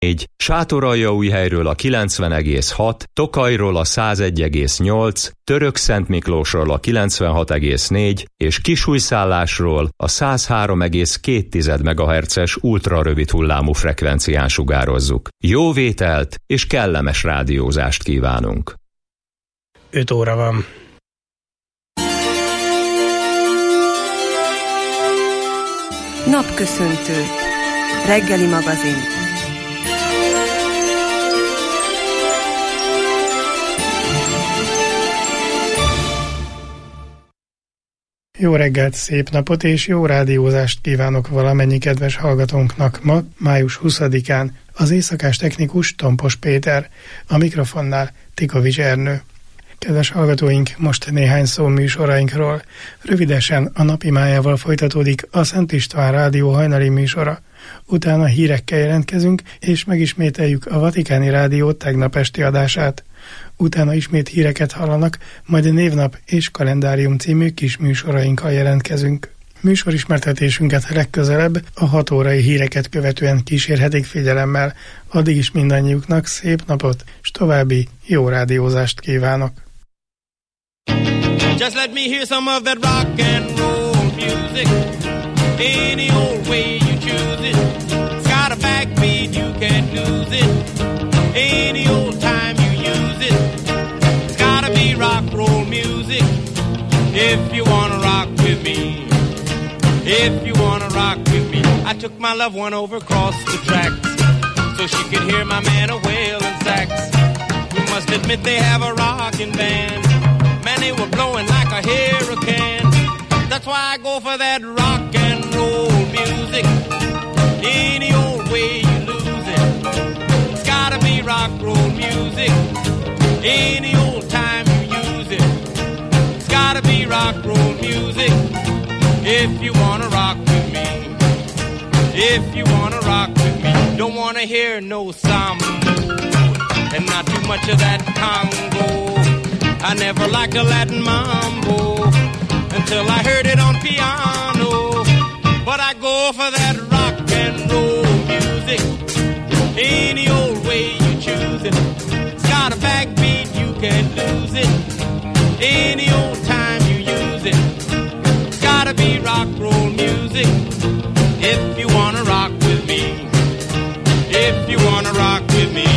Sátoraljaújhelyről a 90,6, Tokajról a 101,8, Törökszentmiklósról a 96,4 és Kisújszállásról a 103,2 MHz-es ultrarövid hullámú frekvencián sugározzuk. Jó vételt és kellemes rádiózást kívánunk! 5 óra van. Napköszöntő. Reggeli magazin. Jó reggelt, szép napot és jó rádiózást kívánok valamennyi kedves hallgatónknak ma, május 20-án. Az éjszakás technikus Tompos Péter, a mikrofonnál Tikovics Ernő. Kedves hallgatóink, most néhány szó műsorainkról. Rövidesen a napi májával folytatódik a Szent István Rádió hajnali műsora. Utána hírekkel jelentkezünk, és megismételjük a Vatikáni Rádió tegnap esti adását. Utána ismét híreket hallanak, majd névnap és kalendárium című kis műsorainkkal jelentkezünk. Műsorismertetésünket legközelebb a 6 órai híreket követően kísérhetik figyelemmel. Addig is mindannyiuknak szép napot, és további jó rádiózást kívánok! Just let me hear some of that rock and roll music. Any old way you choose it. It's got a backbeat, you can't lose it. Any old time you use it. It's gotta be rock roll music. If you wanna rock with me. If you wanna rock with me. I took my loved one over across the tracks so she could hear my man a wailing sax. You must admit they have a rockin' band. Man, they were blowing like a hurricane. That's why I go for that rock and roll music. Any old way you lose it. It's gotta be rock roll music. Any old time you use it. It's gotta be rock roll music. If you wanna rock with me. If you wanna rock with me. Don't wanna hear no samba. And not too much of that Congo. I never liked a Latin mambo until I heard it on piano. But I go for that rock and roll music. Any old way you choose it. It's got a backbeat, you can't lose it. Any old time you use it. It's gotta be rock roll music. If you wanna rock with me. If you wanna rock with me.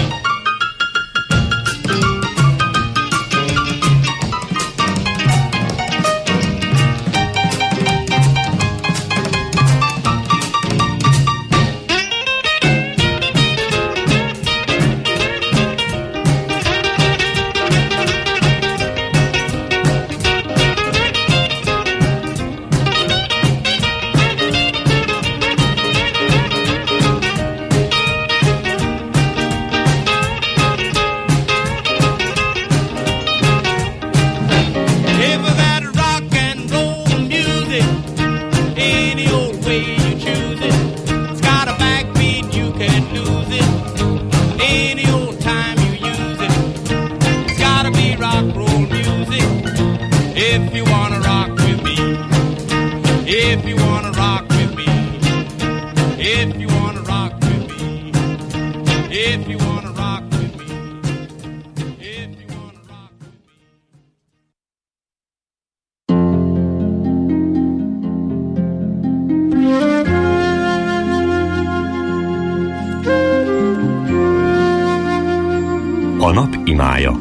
A nap imája.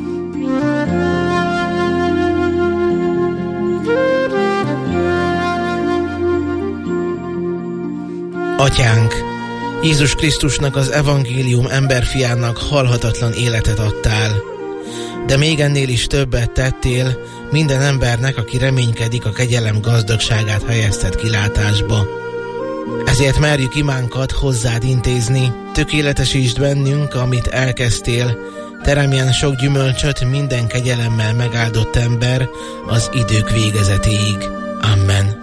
Atyánk, Jézus Krisztusnak, az evangélium emberfiának halhatatlan életet adtál, de még ennél is többet tettél, minden embernek, aki reménykedik, a kegyelem gazdagságát helyezted kilátásba. Ezért merjük imánkat hozzád intézni, tökéletesítsd bennünk, amit elkezdtél, teremjen sok gyümölcsöt minden kegyelemmel megáldott ember az idők végezetéig. Amen.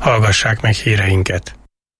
Hallgassák meg híreinket!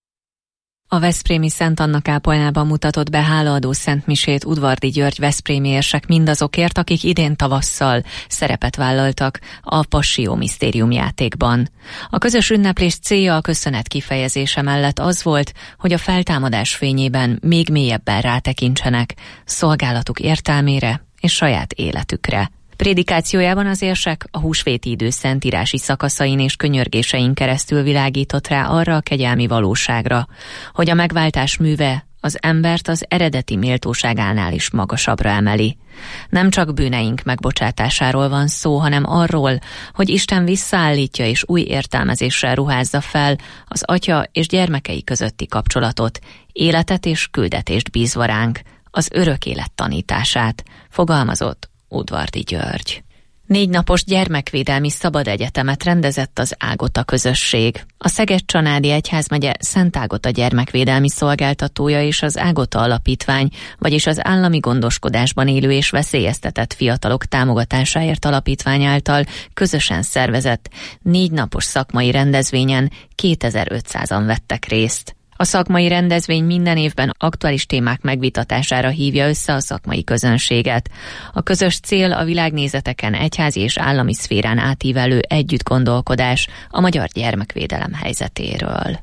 A veszprémi Szent Anna kápolnában mutatott be hálaadó szentmisét Udvardi György veszprémi érsek mindazokért, akik idén tavasszal szerepet vállaltak a Passió Misztérium játékban. A közös ünneplés célja a köszönet kifejezése mellett az volt, hogy a feltámadás fényében még mélyebben rátekintsenek szolgálatuk értelmére és saját életükre. Prédikációjában az érsek a húsvéti idő szentírási szakaszain és könyörgésein keresztül világított rá arra a kegyelmi valóságra, hogy a megváltás műve az embert az eredeti méltóságánál is magasabbra emeli. Nem csak bűneink megbocsátásáról van szó, hanem arról, hogy Isten visszaállítja és új értelmezéssel ruházza fel az atya és gyermekei közötti kapcsolatot, életet és küldetést bízva ránk, az örök élet tanítását, fogalmazott Udvardi György. 4 napos gyermekvédelmi szabad egyetemet rendezett az Ágota közösség. A Szeged-Csanádi Egyházmegye Szent Ágota gyermekvédelmi szolgáltatója és az Ágota Alapítvány, vagyis az állami gondoskodásban élő és veszélyeztetett fiatalok támogatásáért alapítvány által közösen szervezett 4 napos szakmai rendezvényen 2500-an vettek részt. A szakmai rendezvény minden évben aktuális témák megvitatására hívja össze a szakmai közönséget. A közös cél a világnézeteken egyházi és állami szférán átívelő együttgondolkodás a magyar gyermekvédelem helyzetéről.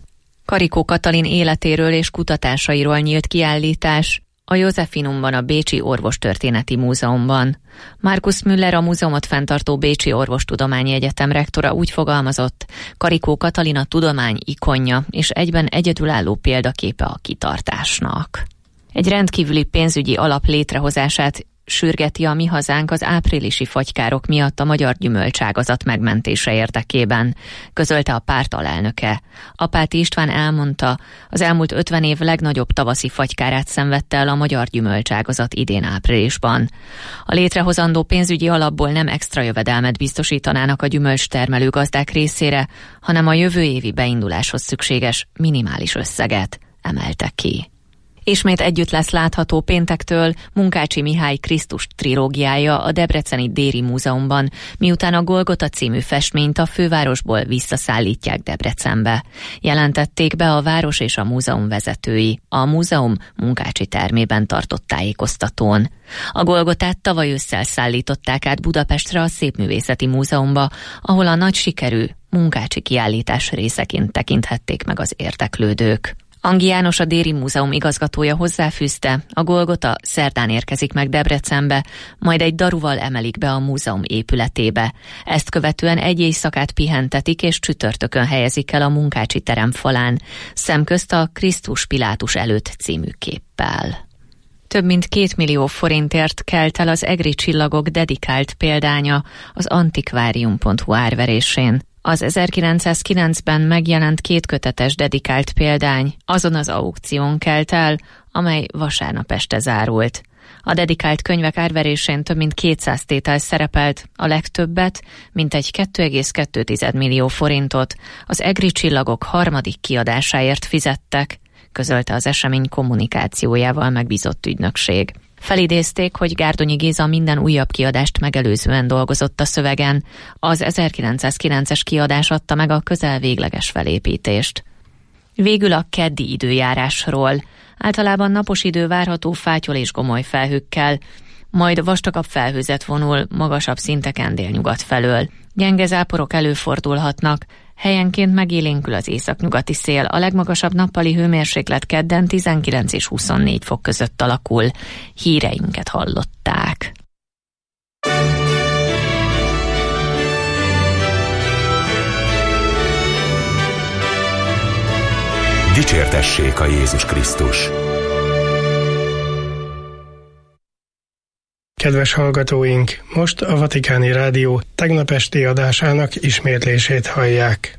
Karikó Katalin életéről és kutatásairól nyílt kiállítás a Józefinumban, a Bécsi Orvostörténeti Múzeumban. Markus Müller, a múzeumot fenntartó Bécsi Orvostudományi Egyetem rektora úgy fogalmazott, Karikó Katalin a tudomány ikonja és egyben egyedülálló példaképe a kitartásnak. Egy rendkívüli pénzügyi alap létrehozását sürgeti a Mi Hazánk az áprilisi fagykárok miatt a magyar gyümölcságazat megmentése érdekében, közölte a párt alelnöke. Apáti István elmondta, az elmúlt 50 év legnagyobb tavaszi fagykárát szenvedte el a magyar gyümölcságazat idén áprilisban. A létrehozandó pénzügyi alapból nem extra jövedelmet biztosítanának a gyümölcstermelő gazdák részére, hanem a jövő évi beinduláshoz szükséges minimális összeget emelte ki. Ismét együtt lesz látható péntektől Munkácsi Mihály Krisztus trilógiája a debreceni Déri Múzeumban, miután a Golgota című festményt a fővárosból visszaszállítják Debrecenbe. Jelentették be a város és a múzeum vezetői a múzeum Munkácsi termében tartott tájékoztatón. A Golgotát tavaly ősszel szállították át Budapestre a Szépművészeti Múzeumba, ahol a nagy sikerű Munkácsi kiállítás részeként tekinthették meg az érdeklődők. Angi János, a Déri Múzeum igazgatója hozzáfűzte, a Golgota szerdán érkezik meg Debrecenbe, majd egy daruval emelik be a múzeum épületébe. Ezt követően egy éjszakát pihentetik és csütörtökön helyezik el a Munkácsi terem falán, szemközt a Krisztus Pilátus előtt című képpel. Több mint 2 millió forintért kelt el az egri csillagok dedikált példánya az antikvárium.hu árverésén. Az 1909-ben megjelent 2 kötetes dedikált példány azon az aukción kelt el, amely vasárnap este zárult. A dedikált könyvek árverésén több mint 200 tétel szerepelt, a legtöbbet, mintegy 2,2 millió forintot az egri csillagok 3. kiadásáért fizettek, közölte az esemény kommunikációjával megbízott ügynökség. Felidézték, hogy Gárdonyi Géza minden újabb kiadást megelőzően dolgozott a szövegen. Az 1909-es kiadás adta meg a közel végleges felépítést. Végül a keddi időjárásról. Általában napos idő várható fátyol és gomoly felhőkkel, majd vastagabb felhőzet vonul magasabb szinteken délnyugat felől. Gyenge záporok előfordulhatnak, helyenként megélénkül az északnyugati szél, a legmagasabb nappali hőmérséklet kedden 19 és 24 fok között alakul. Híreinket hallották. Dicsértessék a Jézus Krisztus! Kedves hallgatóink, most a Vatikáni Rádió tegnap esti adásának ismétlését hallják.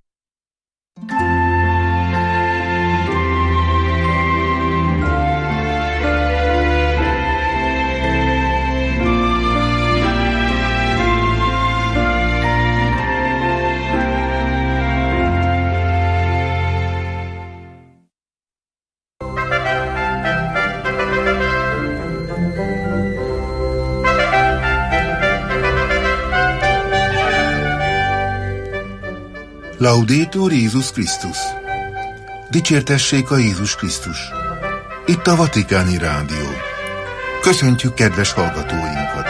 Laudetur Jézus Krisztus! Dicsértessék a Jézus Krisztus! Itt a Vatikáni Rádió. Köszöntjük kedves hallgatóinkat!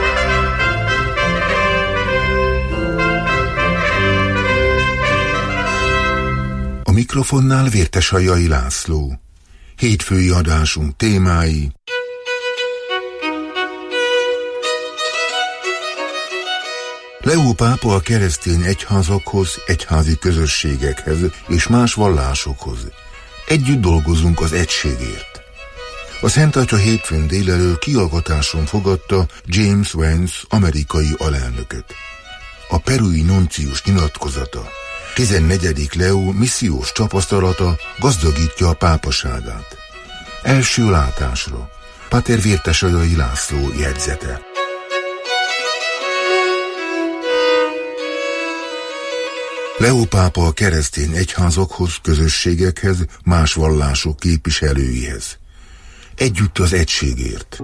A mikrofonnál Vértesajai László. Hétfői adásunk témái: Leó pápa a keresztény egyházakhoz, egyházi közösségekhez és más vallásokhoz. Együtt dolgozunk az egységért. A Szent Atya hétfőn délelőtt kihallgatáson fogadta James Vance amerikai alelnököt. A perui nuncius nyilatkozata, 14. Leó missziós tapasztalata gazdagítja a pápaságát. Első látásra Pater Vértesajai László jegyzete. Leó pápa a keresztény egyházakhoz, közösségekhez, más vallások képviselőihez. Együtt az egységért.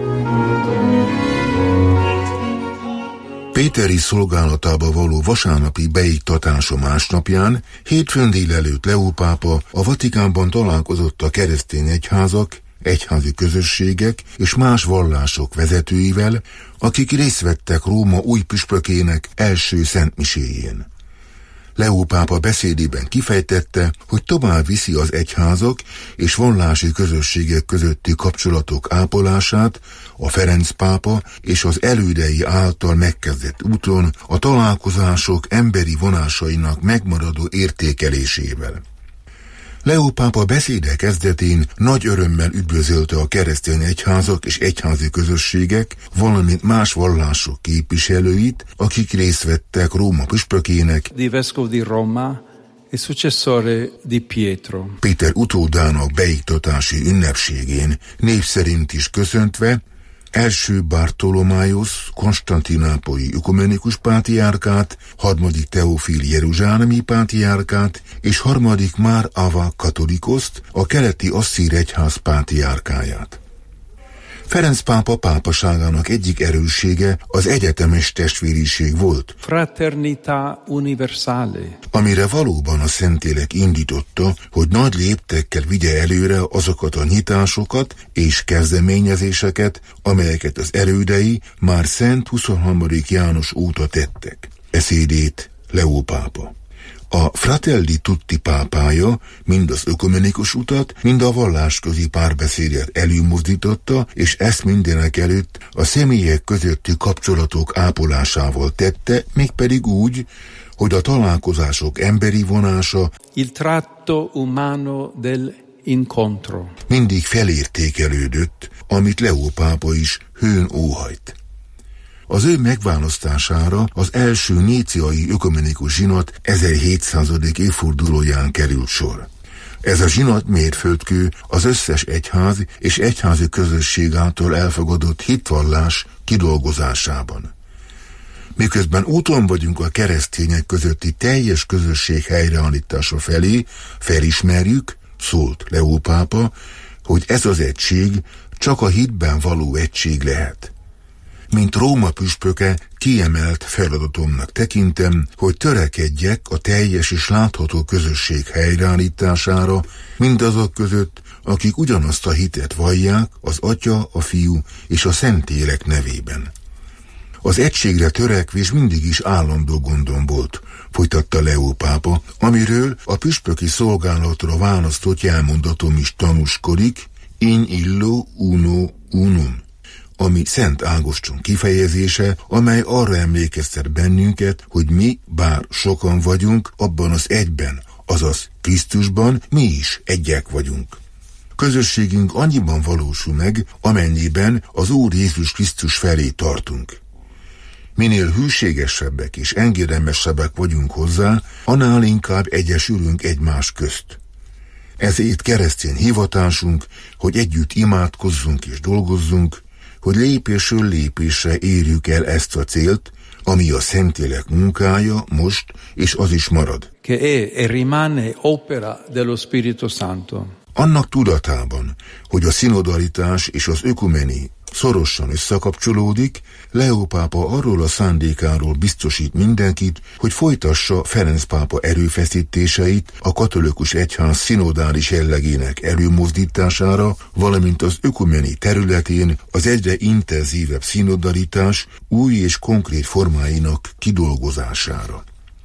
Péteri szolgálatába való vasárnapi beiktatása másnapján, hétfőn délelőtt Leó pápa a Vatikánban találkozott a keresztény egyházak, egyházi közösségek és más vallások vezetőivel, akik részt vettek Róma új püspökének első szentmiséjén. Leó pápa beszédében kifejtette, hogy tovább viszi az egyházak és vallási közösségek közötti kapcsolatok ápolását a Ferenc pápa és az elődei által megkezdett úton a találkozások emberi vonásainak megmaradó értékelésével. Leó pápa beszéde kezdetén nagy örömmel üdvözölte a keresztény egyházak és egyházi közösségek, valamint más vallások képviselőit, akik részt vettek Róma püspökének, di vescovo di Roma e successore di Pietro, Péter utódának beiktatási ünnepségén név szerint is köszöntve, első Bartolomájosz konstantinápolyi ökumenikus pátriárkát, harmadik Teofil jeruzsálemi pátriárkát és harmadik Már Ava katolikoszt, a keleti asszír egyház pátriárkáját. Ferenc pápa pápaságának egyik erőssége az egyetemes testvériség volt, fraternità universale, amire valóban a Szentlélek indította, hogy nagy léptekkel vigye előre azokat a nyitásokat és kezdeményezéseket, amelyeket az erődei már Szent 23. János óta tettek. Beszédét Leó pápa. A Fratelli Tutti pápája mind az ökumenikus utat, mind a vallásközi párbeszédet előmozdította, és ezt mindenek előtt a személyek közötti kapcsolatok ápolásával tette, mégpedig úgy, hogy a találkozások emberi vonása, il tratto umano del incontro, mindig felértékelődött, amit Leó pápa is hőn óhajt. Az ő megválasztására az első níciai ökumenikus zsinat 1700. évfordulóján került sor. Ez a zsinat mérföldkő az összes egyház és egyházi közösség által elfogadott hitvallás kidolgozásában. Miközben úton vagyunk a keresztények közötti teljes közösség helyreállítása felé, felismerjük, szólt Leó pápa, hogy ez az egység csak a hitben való egység lehet. Mint Róma püspöke, kiemelt feladatomnak tekintem, hogy törekedjek a teljes és látható közösség helyreállítására, mindazok között, akik ugyanazt a hitet vallják az Atya, a Fiú és a Szentlélek nevében. Az egységre törekvés mindig is állandó gondom volt, folytatta Leó pápa, amiről a püspöki szolgálatra választott jelmondatom is tanúskodik, in illo uno unum, ami Szent Ágoston kifejezése, amely arra emlékeztet bennünket, hogy mi, bár sokan vagyunk, abban az egyben, azaz Krisztusban mi is egyek vagyunk. Közösségünk annyiban valósul meg, amennyiben az Úr Jézus Krisztus felé tartunk. Minél hűségesebbek és engedelmesebbek vagyunk hozzá, annál inkább egyesülünk egymás közt. Ezért keresztény hivatásunk, hogy együtt imádkozzunk és dolgozzunk, hogy lépésről lépésre érjük el ezt a célt, ami a Szentlélek munkája most, és az is marad. Che è e rimane opera dello Spirito Santo. Annak tudatában, hogy a szinodalitás és az ökumeni szorosan összekapcsolódik, Leó pápa arról a szándékáról biztosít mindenkit, hogy folytassa Ferenc pápa erőfeszítéseit a katolikus egyház szinodális jellegének előmozdítására, valamint az ökumeni területén az egyre intenzívebb szinodalitás új és konkrét formáinak kidolgozására.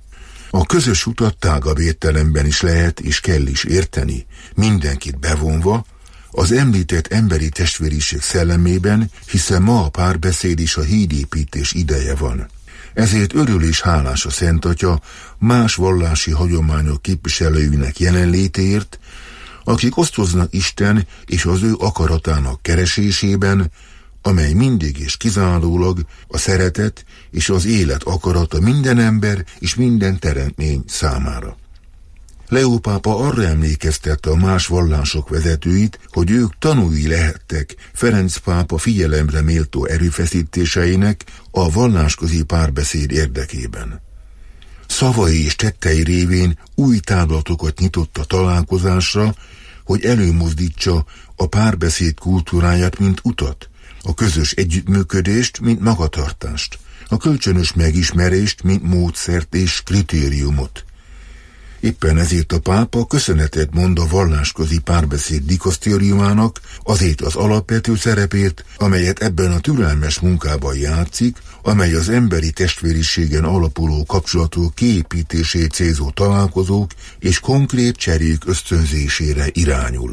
A közös utat tágabb értelemben is lehet és kell is érteni, mindenkit bevonva, az említett emberi testvériség szellemében, hiszen ma a párbeszéd és a hídépítés ideje van. Ezért örül és hálás a Szent Atya más vallási hagyományok képviselőinek jelenlétéért, akik osztoznak Isten és az ő akaratának keresésében, amely mindig és kizárólag a szeretet és az élet akarata minden ember és minden teremtmény számára. Leó pápa arra emlékeztette a más vallások vezetőit, hogy ők tanúi lehettek Ferenc pápa figyelemre méltó erőfeszítéseinek a vallásközi párbeszéd érdekében. Szavai és tettei révén új távlatokat nyitott a találkozásra, hogy előmozdítsa a párbeszéd kultúráját, mint utat, a közös együttműködést, mint magatartást, a kölcsönös megismerést, mint módszert és kritériumot. Éppen ezért a pápa köszönetet mond a vallásközi párbeszéd dikasztériumának azért az alapvető szerepért, amelyet ebben a türelmes munkában játszik, amely az emberi testvériségen alapuló kapcsolatok kiépítését célzó találkozók és konkrét cserék ösztönzésére irányul.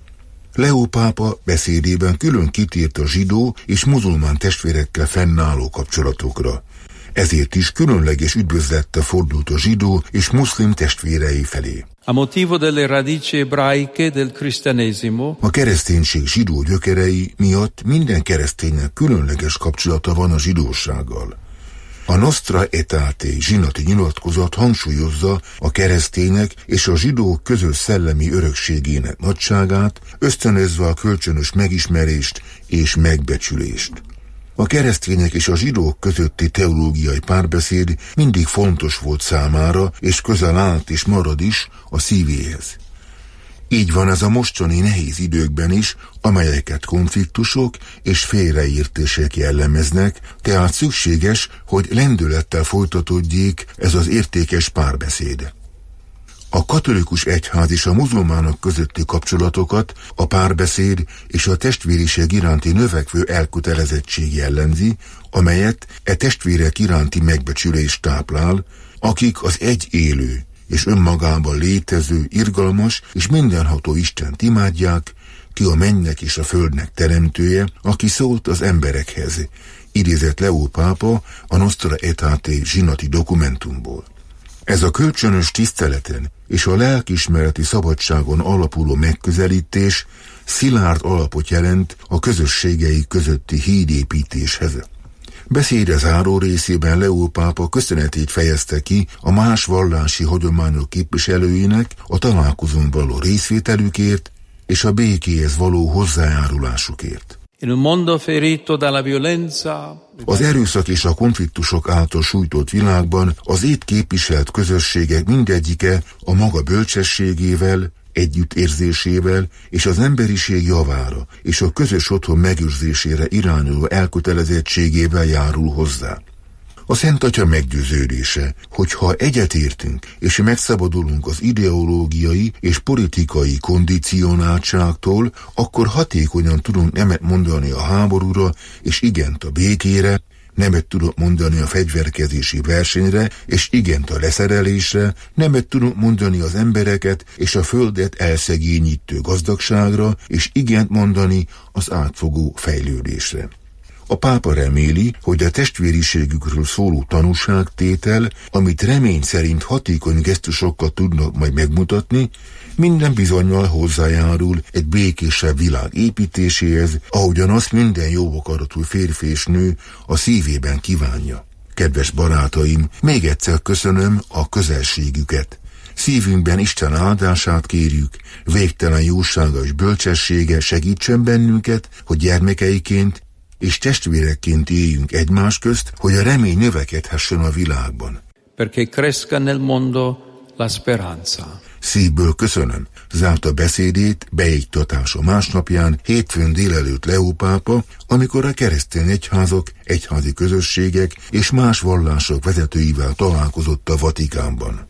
Leó pápa beszédében külön kitért a zsidó és muzulmán testvérekkel fennálló kapcsolatokra. Ezért is különleges üdvözlettel fordult a zsidó és muszlim testvérei felé. A motivo delle radici ebraiche del cristianesimo, a kereszténység zsidó gyökerei miatt minden kereszténynek különleges kapcsolata van a zsidósággal. A Nostra Aetate zsinati nyilatkozat hangsúlyozza a keresztények és a zsidók közös szellemi örökségének nagyságát, ösztönözve a kölcsönös megismerést és megbecsülést. A keresztények és a zsidók közötti teológiai párbeszéd mindig fontos volt számára, és közel állt és marad is a szívéhez. Így van ez a mostani nehéz időkben is, amelyeket konfliktusok és félreértések jellemeznek, tehát szükséges, hogy lendülettel folytatódjék ez az értékes párbeszéd. A katolikus egyház és a muzulmánok közötti kapcsolatokat a párbeszéd és a testvériség iránti növekvő elkötelezettség jellemzi, amelyet testvérek iránti megbecsülés táplál, akik az egy élő és önmagában létező, irgalmas és mindenható Istent imádják, ki a mennynek és a földnek teremtője, aki szólt az emberekhez, idézett Leó pápa a Nostra Aetate zsinati dokumentumból. Ez a kölcsönös tiszteleten és a lelkiismereti szabadságon alapuló megközelítés szilárd alapot jelent a közösségei közötti hídépítéshez. Beszéde záró részében Leó pápa köszönetét fejezte ki a más vallási hagyományok képviselőinek a találkozón való részvételükért és a békéhez való hozzájárulásukért. Az erőszak és a konfliktusok által sújtott világban az itt képviselt közösségek mindegyike a maga bölcsességével, együttérzésével és az emberiség javára és a közös otthon megőrzésére irányuló elkötelezettségével járul hozzá. A Szent Atya meggyőződése, hogy ha egyetértünk és megszabadulunk az ideológiai és politikai kondicionáltságtól, akkor hatékonyan tudunk nemet mondani a háborúra és igent a békére, nemet tudunk mondani a fegyverkezési versenyre, és igent a leszerelésre, nemet tudunk mondani az embereket és a földet elszegényítő gazdagságra, és igent mondani az átfogó fejlődésre. A pápa reméli, hogy a testvériségükről szóló tanúságtétel, amit remény szerint hatékony gesztusokkal tudnak majd megmutatni, minden bizonnyal hozzájárul egy békésebb világ építéséhez, ahogyan azt minden jó akaratú férfi és nő a szívében kívánja. Kedves barátaim, még egyszer köszönöm a közelségüket. Szívünkben Isten áldását kérjük, végtelen jósága és bölcsessége segítsen bennünket, hogy gyermekeiként és testvérekként éljünk egymás közt, hogy a remény növekedhessen a világban. Perché cresca nel mondo la speranza. Szívből köszönöm, zárta beszédét beiktatása másnapján, hétfőn délelőtt Leó pápa, amikor a keresztény egyházak, egyházi közösségek és más vallások vezetőivel találkozott a Vatikánban.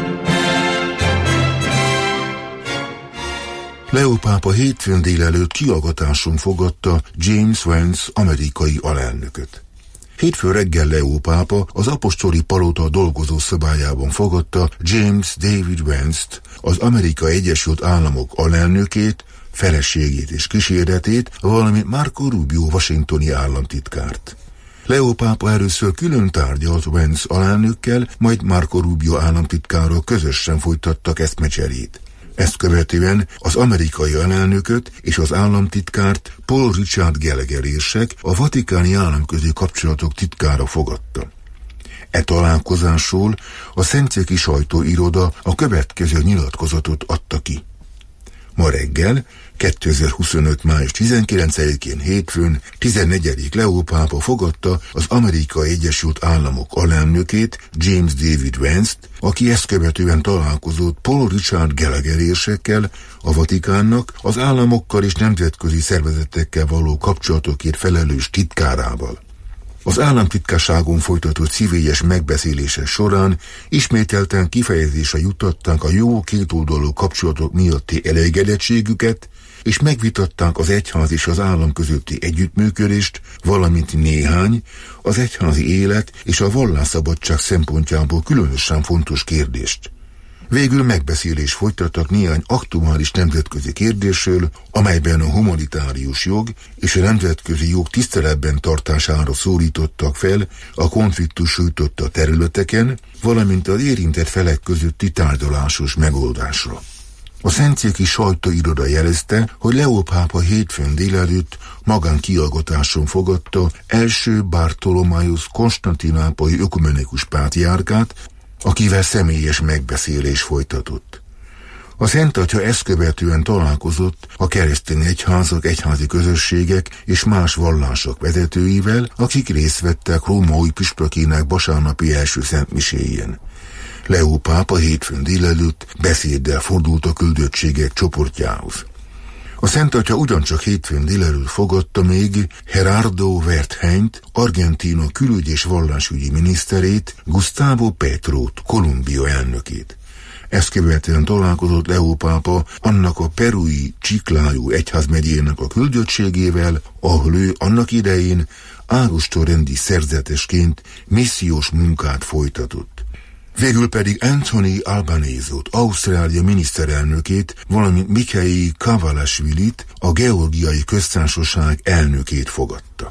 Leó pápa hétfőn délelőtt kihallgatáson fogadta James Vance amerikai alelnököt. Hétfő reggel Leó pápa az apostoli palota dolgozó szobájában fogadta James David Vance-t, az Amerikai Egyesült Államok alelnökét, feleségét és kíséretét, valamint Marco Rubio washingtoni államtitkárt. Leó pápa először külön tárgyalt Vance alelnökkel, majd Marco Rubio államtitkárral közösen folytattak eszmecserét. Ezt követően az amerikai alelnököt és az államtitkárt Paul Richard Gallagher érsek, a vatikáni államközi kapcsolatok titkára fogadta. E találkozásról a Szentszéki sajtóiroda a következő nyilatkozatot adta ki. Ma reggel, 2025. május 19-én hétfőn 14. Leó pápa fogadta az Amerikai Egyesült Államok alelnökét, James David Vance-t, aki ezt követően találkozott Paul Richard Gallagher érsekkel, a Vatikánnak, az államokkal és nemzetközi szervezetekkel való kapcsolatokért felelős titkárával. Az államtitkárságon folytatott szívélyes megbeszélése során ismételten kifejezésre juttatták a jó kétoldalú kapcsolatok miatti elégedettségüket, és megvitatták az egyház és az állam közötti együttműködést, valamint néhány, az egyházi élet és a vallásszabadság szempontjából különösen fontos kérdést. Végül megbeszélés folytattak néhány aktuális nemzetközi kérdésről, amelyben a humanitárius jog és a nemzetközi jog tiszteletben tartására szólítottak fel a konfliktus sújtotta területeken, valamint az érintett felek közötti tárgyalásos megoldásra. A Szentszéki sajtóiroda jelezte, hogy Leó pápa hétfőn délelőtt magánkihallgatáson fogadta első Bartholomáus konstantinápolyi ökumenikus pátriárkát, akivel személyes megbeszélés folytatott. A Szent Atya ezt követően találkozott a keresztény egyházak, egyházi közösségek és más vallások vezetőivel, akik részt vettek Róma új püspökének vasárnapi első szentmiséjén. Leó pápa hétfőn délelőtt beszéddel fordult a küldöttségek csoportjához. A Szent Atya ugyancsak hétfőn délelőtt fogadta még Gerardo Wertheint, Argentína külügy- és vallásügyi miniszterét, Gustavo Petrót, Kolumbia elnökét. Ezt követően találkozott Leó pápa annak a perui Chiclayo egyházmegyének a küldöttségével, ahol ő annak idején árustorrendi szerzetesként missziós munkát folytatott. Végül pedig Anthony Albanese-t, Ausztrália miniszterelnökét, valamint Mikhail Kavalashvilit, a Georgiai Köztársaság elnökét fogadta.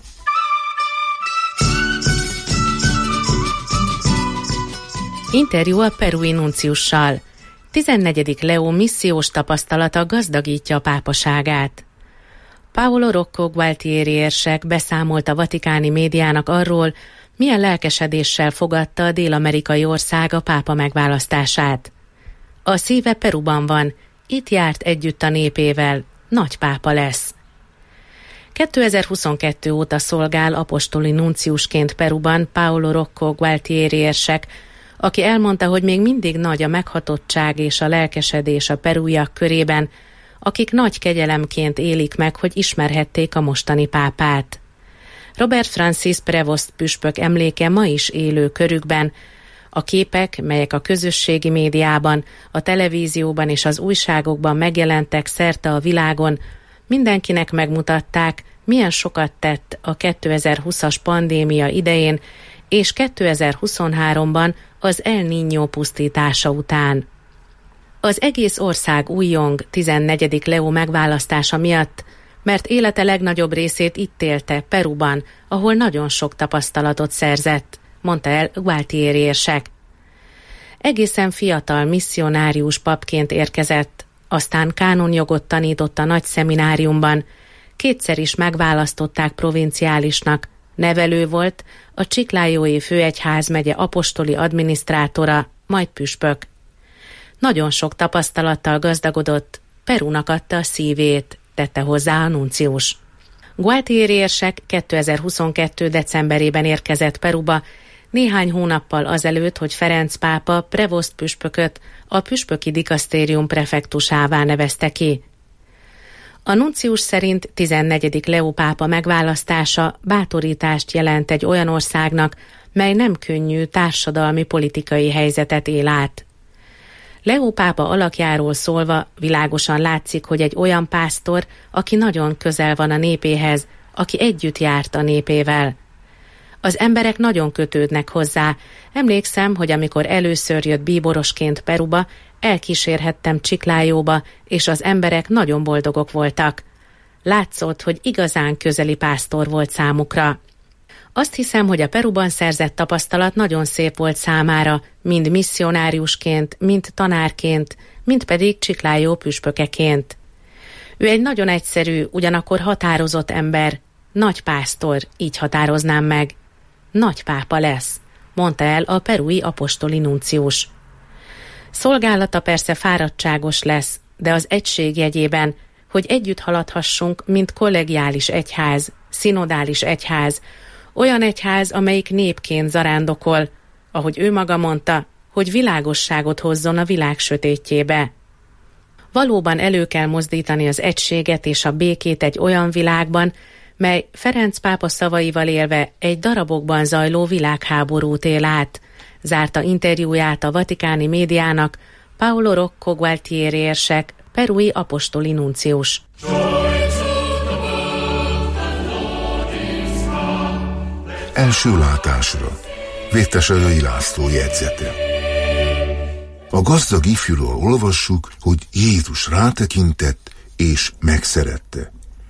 Interjú a perui nunciussal. 14. Leó missziós tapasztalata gazdagítja a pápaságát. Paolo Rocco Gualtieri érsek beszámolt a vatikáni médiának arról, milyen lelkesedéssel fogadta a dél-amerikai ország a pápa megválasztását. A szíve Peruban van, itt járt együtt a népével, nagy pápa lesz. 2022 óta szolgál apostoli nunciusként Peruban Paolo Rocco Gualtieri érsek, aki elmondta, hogy még mindig nagy a meghatottság és a lelkesedés a perúiak körében, akik nagy kegyelemként élik meg, hogy ismerhették a mostani pápát. Robert Francis Prevost püspök emléke ma is élő körükben. A képek, melyek a közösségi médiában, a televízióban és az újságokban megjelentek szerte a világon, mindenkinek megmutatták, milyen sokat tett a 2020-as pandémia idején és 2023-ban az El Niño pusztítása után. Az egész ország újjong 14. Leó megválasztása miatt, mert élete legnagyobb részét itt élte, Peruban, ahol nagyon sok tapasztalatot szerzett, mondta el Gualtieri érsek. Egészen fiatal misszionárius papként érkezett, aztán kánonjogot tanított a nagy szemináriumban, kétszer is megválasztották provinciálisnak, nevelő volt, a Chiclayói főegyházmegye apostoli adminisztrátora, majd püspök. Nagyon sok tapasztalattal gazdagodott, Perúnak adta a szívét, tette hozzá a nuncius. Gualtieri érsek 2022. decemberében érkezett Peruba, néhány hónappal azelőtt, hogy Ferenc pápa Prevost püspököt a püspöki dikasztérium prefektusává nevezte ki. A nuncius szerint 14. Leó pápa megválasztása bátorítást jelent egy olyan országnak, mely nem könnyű társadalmi-politikai helyzetet él át. Leó pápa alakjáról szólva világosan látszik, hogy egy olyan pásztor, aki nagyon közel van a népéhez, aki együtt járt a népével. Az emberek nagyon kötődnek hozzá. Emlékszem, hogy amikor először jött bíborosként Peruba, elkísérhettem Chiclayoba, és az emberek nagyon boldogok voltak. Látszott, hogy igazán közeli pásztor volt számukra. Azt hiszem, hogy a Peruban szerzett tapasztalat nagyon szép volt számára, mind misszionáriusként, mind tanárként, mind pedig Chiclayo püspökeként. Ő egy nagyon egyszerű, ugyanakkor határozott ember, nagy pásztor, így határoznám meg. Nagy pápa lesz, mondta el a perui apostoli nuncius. Szolgálata persze fáradtságos lesz, de az egység jegyében, hogy együtt haladhassunk, mint kollegiális egyház, szinodális egyház, olyan egyház, amelyik népként zarándokol, ahogy ő maga mondta, hogy világosságot hozzon a világ sötétjébe. Valóban elő kell mozdítani az egységet és a békét egy olyan világban, mely Ferenc pápa szavaival élve egy darabokban zajló világháborút él át, zárta interjúját a vatikáni médiának Paolo Rocco Gualtieri érsek, perui apostoli nuncius. Első látásra Vértesajai László jegyzete. A gazdag ifjúról olvassuk, hogy Jézus rátekintett és megszerette.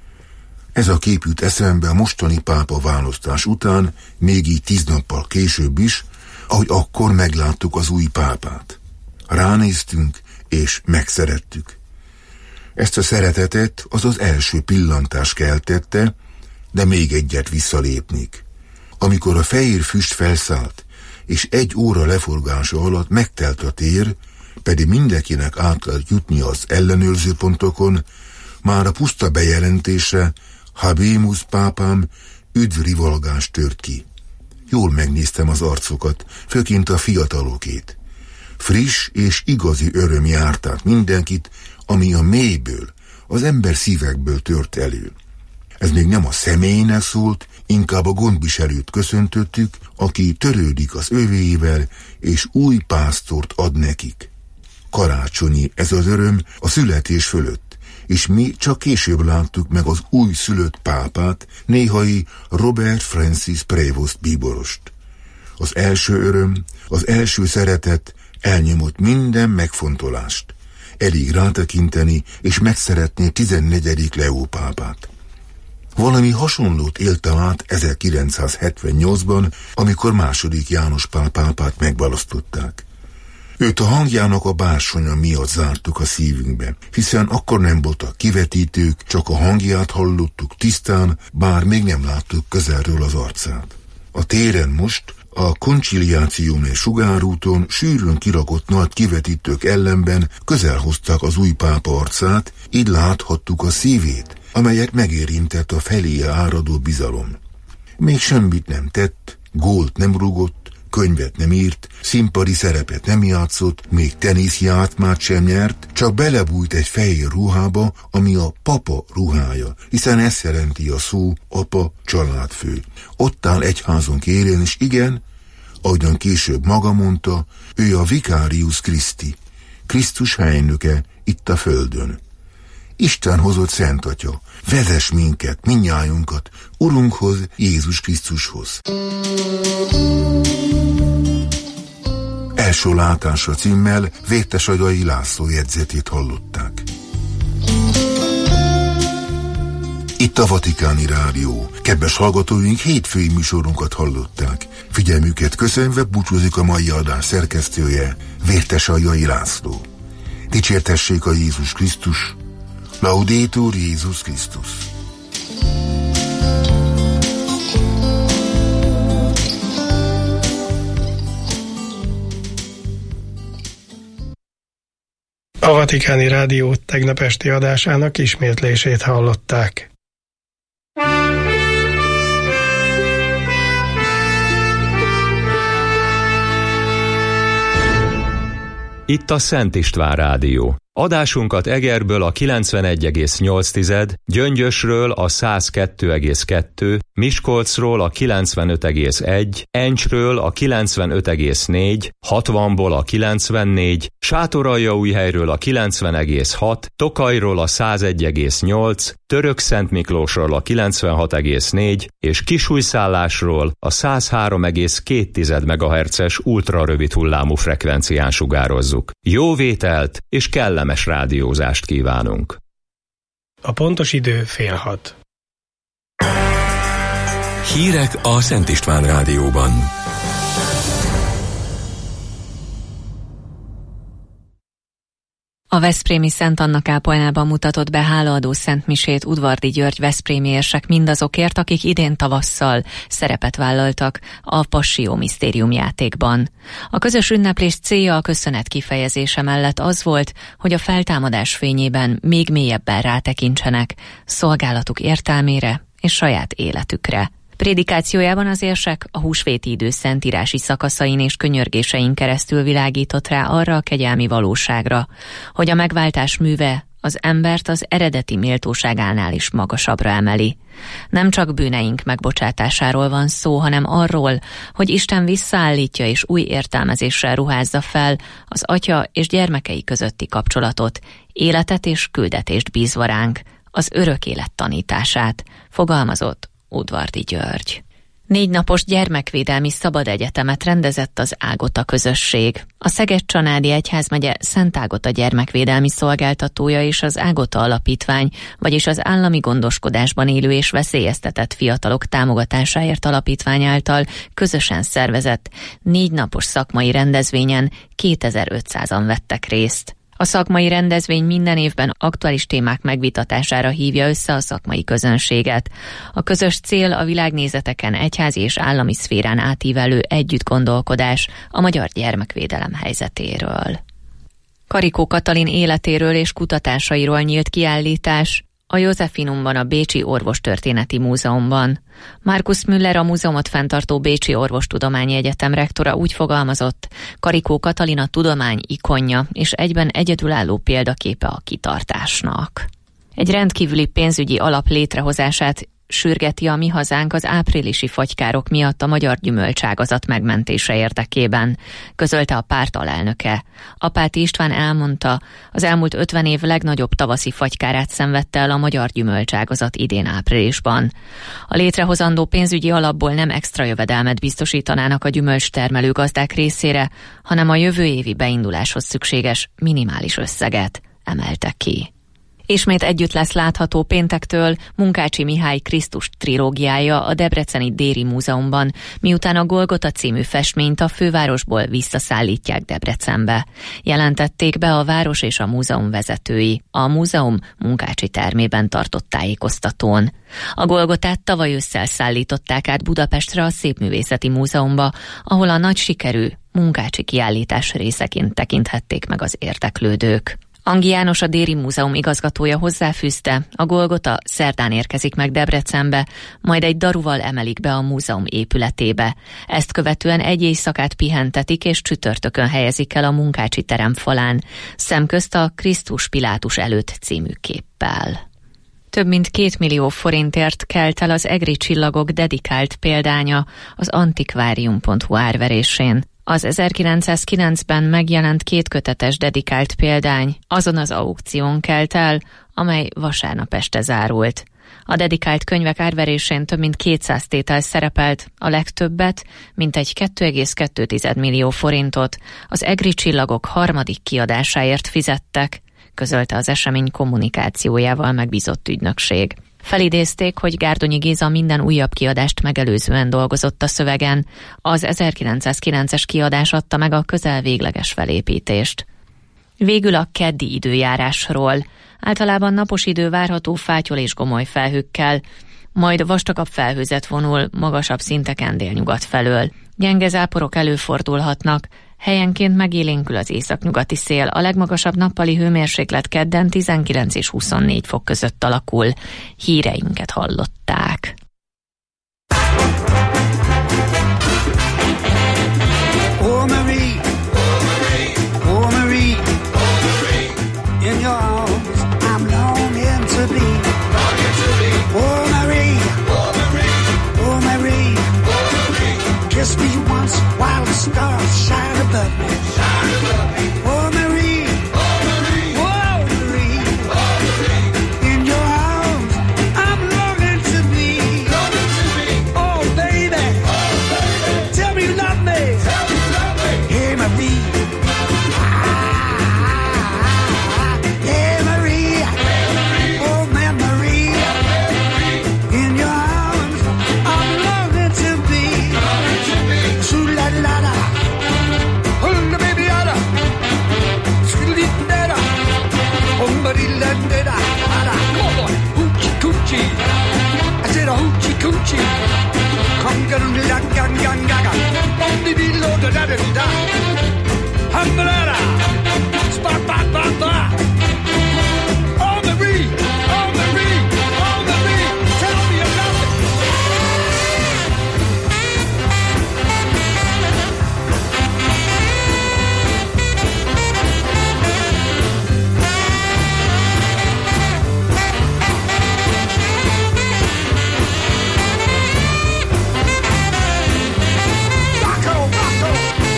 Ez a kép jut eszembe a mostani pápa választás után, még így 10 nappal később is, ahogy akkor megláttuk az új pápát. Ránéztünk és megszerettük. Ezt a szeretetet az első pillantás keltette, de még egyet visszalépnék. Amikor a fehér füst felszállt, és 1 óra leforgása alatt megtelt a tér, pedig mindenkinek át kellett jutni az ellenőrző pontokon, már a puszta bejelentése, Habemus pápám, üdv rivalgás tört ki. Jól megnéztem az arcokat, főként a fiatalokét. Friss és igazi öröm járt át mindenkit, ami a mélyből, az ember szívekből tört elő. Ez még nem a személynek szólt, inkább a gondviselőt köszöntöttük, aki törődik az övéivel, és új pásztort ad nekik. Karácsonyi ez az öröm a születés fölött, és mi csak később láttuk meg az új szülött pápát, néhai Robert Francis Prevost bíborost. Az első öröm, az első szeretet elnyomott minden megfontolást. Elég rátekinteni és megszeretni 14. Leó pápát. Valami hasonlót éltem át 1978-ban, amikor II. János Pál pápát megválasztották. Őt a hangjának a bársonya miatt zártuk a szívünkbe, hiszen akkor nem voltak kivetítők, csak a hangját hallottuk tisztán, bár még nem láttuk közelről az arcát. A téren most, a konciliációm és sugárúton sűrűn kirakott nagy kivetítők ellenben közel hozták az új pápa arcát, így láthattuk a szívét, amelyet megérintett a feléje áradó bizalom. Még semmit nem tett, gólt nem rugott, könyvet nem írt, színpadi szerepet nem játszott, még teniszjátmát sem nyert, csak belebújt egy fehér ruhába, ami a papa ruhája, hiszen ezt jelenti a szó apa, családfő. Ott áll egyházunk élén, és igen, ahogyan később maga mondta, ő a Vicarius Christi, Krisztus helynöke itt a földön. Isten hozott Szent Atya, vezess minket, mindnyájunkat, Urunkhoz, Jézus Krisztushoz. Első látásra címmel Vértesajai László jegyzetét hallották. Itt a Vatikáni Rádió. Kedves hallgatóink, hétfői műsorunkat hallották. Figyelmüket köszönve búcsúzik a mai adás szerkesztője, Vértesajai László. Dicsértessék a Jézus Krisztus! Laudetur Jézus Krisztus! A Vatikáni Rádió tegnap esti adásának ismétlését hallották. Itt a Szent István Rádió. Adásunkat Egerből a 91,8, Gyöngyösről a 102,2, Miskolcról a 95,1, Encsről a 95,4, 60-ból a 94, Sátoraljaújhelyről a 90,6, Tokajról a 101,8, Törökszentmiklósról a 96,4 és Kisújszállásról a 103,2 MHz-es ultrarövid hullámú frekvencián sugározzuk. Jó vételt és kellemes rádiózást kívánunk! A pontos idő 5:30. Hírek a Szent István Rádióban. A veszprémi Szent Anna kápolnában mutatott be hálaadó szentmisét Udvardy György veszprémi érsek mindazokért, akik idén tavasszal szerepet vállaltak a Passió Misztérium játékban. A közös ünneplés célja a köszönet kifejezése mellett az volt, hogy a feltámadás fényében még mélyebben rátekintsenek szolgálatuk értelmére és saját életükre. Prédikációjában az érsek a húsvéti idő szentírási szakaszain és könyörgésein keresztül világított rá arra a kegyelmi valóságra, hogy a megváltás műve az embert az eredeti méltóságánál is magasabbra emeli. Nem csak bűneink megbocsátásáról van szó, hanem arról, hogy Isten visszaállítja és új értelmezéssel ruházza fel az atya és gyermekei közötti kapcsolatot, életet és küldetést bízva ránk, az örök élet tanítását, fogalmazott Udvardy György. 4 napos gyermekvédelmi szabad egyetemet rendezett az Ágota közösség. A Szeged-Csanádi Egyházmegye Szent Ágota gyermekvédelmi szolgáltatója és az Ágota Alapítvány, vagyis az állami gondoskodásban élő és veszélyeztetett fiatalok támogatásáért alapítvány által közösen szervezett 4 napos szakmai rendezvényen 2500-an vettek részt. A szakmai rendezvény minden évben aktuális témák megvitatására hívja össze a szakmai közönséget. A közös cél a világnézeteken egyházi és állami szférán átívelő együttgondolkodás a magyar gyermekvédelem helyzetéről. Karikó Katalin életéről és kutatásairól nyílt kiállítás a Józefinumban, a Bécsi Orvostörténeti Múzeumban. Markus Müller, a múzeumot fenntartó Bécsi Orvostudományi Egyetem rektora úgy fogalmazott, Karikó Katalin a tudomány ikonja és egyben egyedülálló példaképe a kitartásnak. Egy rendkívüli pénzügyi alap létrehozását sürgeti a Mi Hazánk az áprilisi fagykárok miatt a magyar gyümölcságazat megmentése érdekében, közölte a párt alelnöke. Apáti István elmondta, az elmúlt 50 év legnagyobb tavaszi fagykárát szenvedte el a magyar gyümölcságazat idén áprilisban. A létrehozandó pénzügyi alapból nem extra jövedelmet biztosítanának a gyümölcstermelő gazdák részére, hanem a jövő évi beinduláshoz szükséges minimális összeget emelte ki. Ismét együtt lesz látható péntektől Munkácsi Mihály Krisztus trilógiája a debreceni Déri Múzeumban, miután a Golgota című festményt a fővárosból visszaszállítják Debrecenbe. Jelentették be a város és a múzeum vezetői a múzeum Munkácsi termében tartott tájékoztatón. A Golgotát tavaly ősszel szállították át Budapestre a Szépművészeti Múzeumba, ahol a nagy sikerű Munkácsi kiállítás részeként tekinthették meg az érdeklődők. Angi János, a Déri Múzeum igazgatója hozzáfűzte, a Golgota szerdán érkezik meg Debrecenbe, majd egy daruval emelik be a múzeum épületébe. Ezt követően egy éjszakát pihentetik és csütörtökön helyezik el a Munkácsi terem falán, szemközt a Krisztus Pilátus előtt című képpel. Több mint 2 millió forintért kelt el az egri csillagok dedikált példánya az antikvárium.hu árverésén. Az 1909-ben megjelent 2 kötetes dedikált példány azon az aukción kelt el, amely vasárnap este zárult. A dedikált könyvek árverésén több mint 200 tétel szerepelt, a legtöbbet, mintegy 2,2 millió forintot az egri csillagok 3. kiadásáért fizettek, közölte az esemény kommunikációjával megbízott ügynökség. Felidézték, hogy Gárdonyi Géza minden újabb kiadást megelőzően dolgozott a szövegen. Az 1909-es kiadás adta meg a közel végleges felépítést. Végül a keddi időjárásról. Általában napos idő várható fátyol és gomoly felhőkkel, majd vastagabb felhőzet vonul magasabb szinteken délnyugat felől. Gyenge záporok előfordulhatnak, helyenként megélénkül az északnyugati szél, a legmagasabb nappali hőmérséklet kedden 19 és 24 fok között alakul. Híreinket hallották. Oh Marie, oh Marie, oh Marie. love me. Oh, Marie. Whoa, Marie. In your arms, I'm longing to be. Oh, baby. Tell me you love me. Hey, Marie. Hey, Marie. Oh, man, Marie. In your arms, I'm longing to be. Shoo-la-la-la. Hold the baby out. Shoo-la-la-la. Oh-ba-dee-la-da-da. Come on, boy. Hoochie-coochie. I said a hoochie-coochie. Conga-doo-la-gang-gang-gaga. Bom-dee-dee-lo-da-da-da-da. Umbrella. Spot-bot-bot-bot. Oh, Marie. Oh, Marie. Oh, Marie. Tell me you love me. Rocco, Rocco.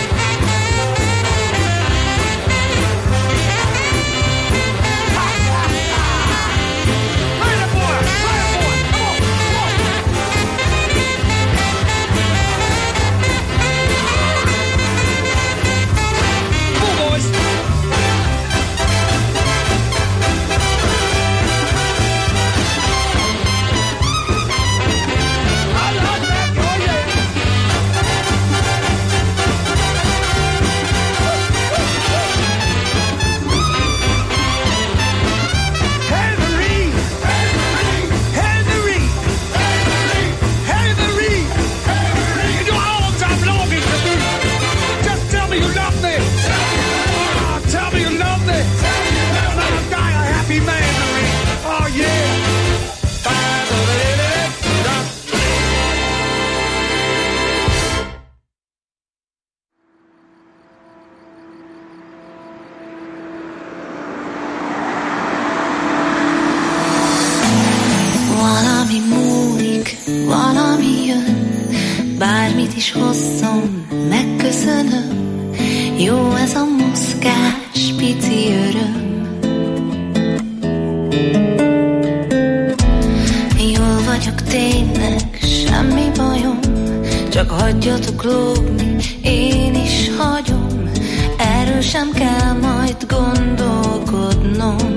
Play the boy, play the boy. Come on, come on. Come on, boys. I like that, oh yeah. Hey, Marie. Hey, Marie. Hey, Marie. In your arms, I'm longing to be. Just tell me you love me. Tell me you love me. And I'll die a happy man, Marie. Oh, yeah. Valami múlik, valami jön, bármit is hozzon, megköszönöm. Jó ez a mozgás, pici öröm. Jól vagyok tényleg, semmi bajom, csak hagyjatok lógni, én is hagyom. Erről sem kell majd gondolkodnom.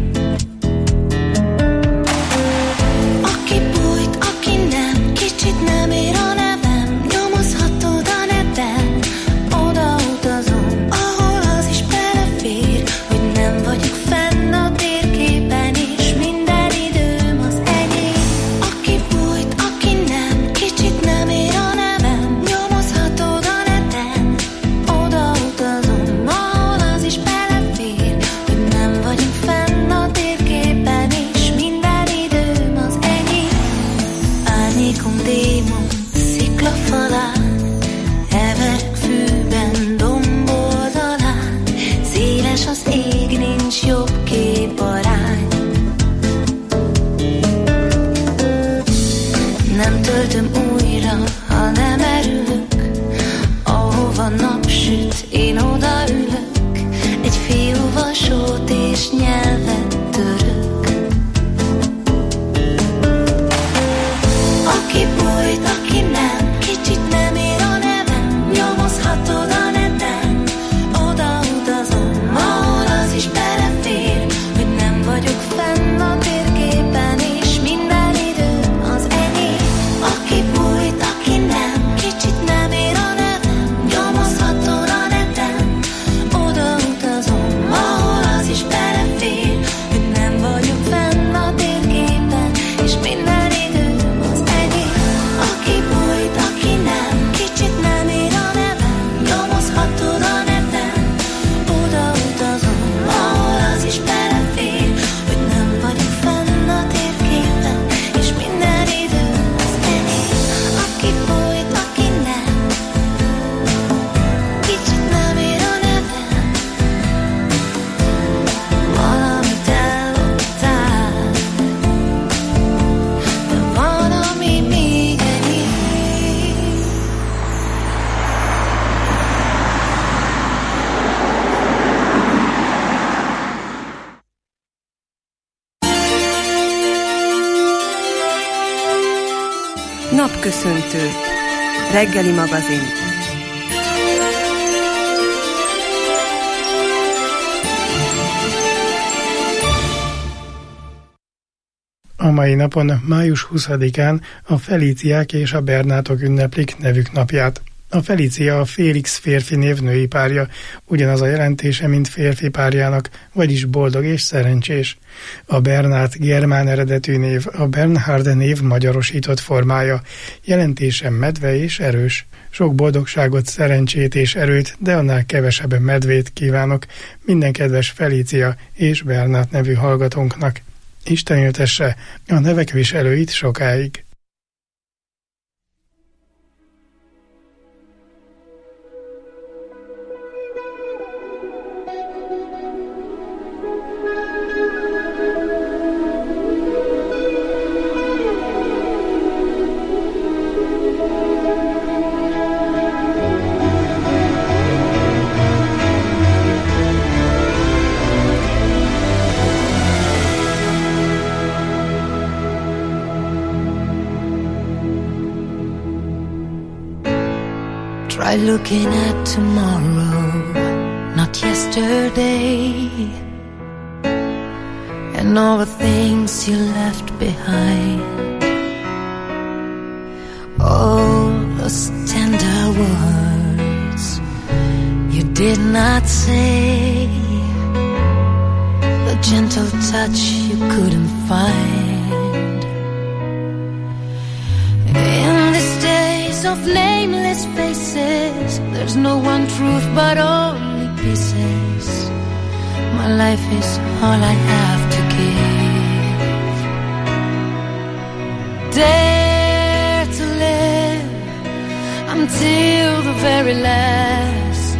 Aki bújt, aki nem, kicsit nem ér a nevem. Nyomozhatod a neten, oda utazom, ahol az is belefér, hogy nem vagyok fenn a térképen, és minden időm az enyém. Aki bújt, aki nem, kicsit nem ér a nevem. Nyomozhatod a neten, oda utazom, ahol az is belefér, hogy nem vagyok fenn Napköszöntő. Reggeli magazin. A mai napon, május 20-án a Felíciák és a Bernátok ünneplik nevük napját. A Felícia a Félix férfi név női párja, ugyanaz a jelentése, mint férfi párjának, vagyis boldog és szerencsés. A Bernát germán eredetű név, a Bernhard név magyarosított formája, jelentése medve és erős. Sok boldogságot, szerencsét és erőt, de annál kevesebb medvét kívánok minden kedves Felícia és Bernát nevű hallgatónknak. Isten éltesse a nevek viselőit sokáig. Try looking at tomorrow, not yesterday, and all the things you left behind. All those tender words you did not say, the gentle touch you couldn't find. In these days of nameless faces, there's no one truth but only pieces. My life is all I have to give. Dare to live until the very last.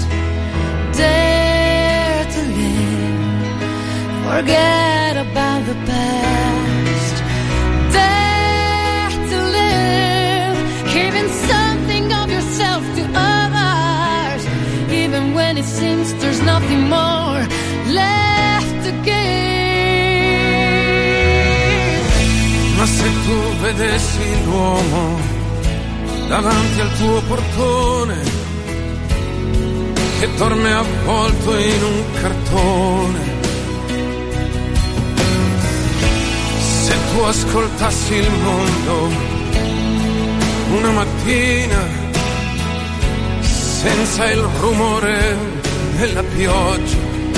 Dare to live, forget about the past. Dare to live, giving something of yourself to others, even when it seems there's nothing more left to give. Ma se tu vedessi l'uomo davanti al tuo portone che dorme avvolto in un cartone, se tu ascoltassi il mondo una mattina senza il rumore della pioggia,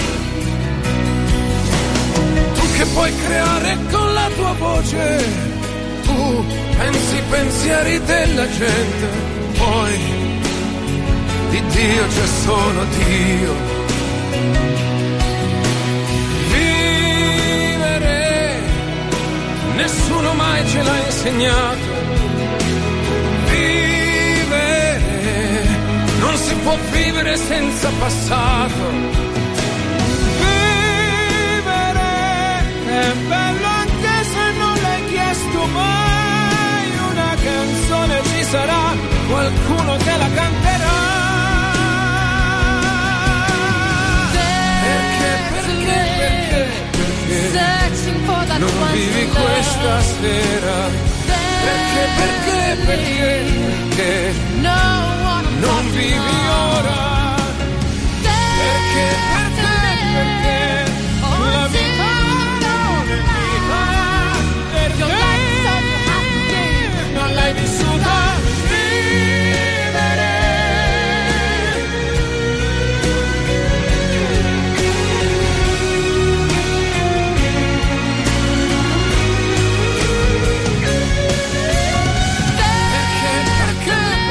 tu che puoi creare con la tua voce, tu pensi i pensieri della gente, poi di Dio c'è solo Dio. Vivere nessuno mai ce l'ha insegnato. Non si può vivere senza passato. Vivere è bello anche se non l'hai chiesto mai. Una canzone ci sarà, qualcuno te la canterà. Perché non vivi questa sera? Perché non vivi ora? Perché la vita non è vita, perché non l'hai vissuta. Vivere perché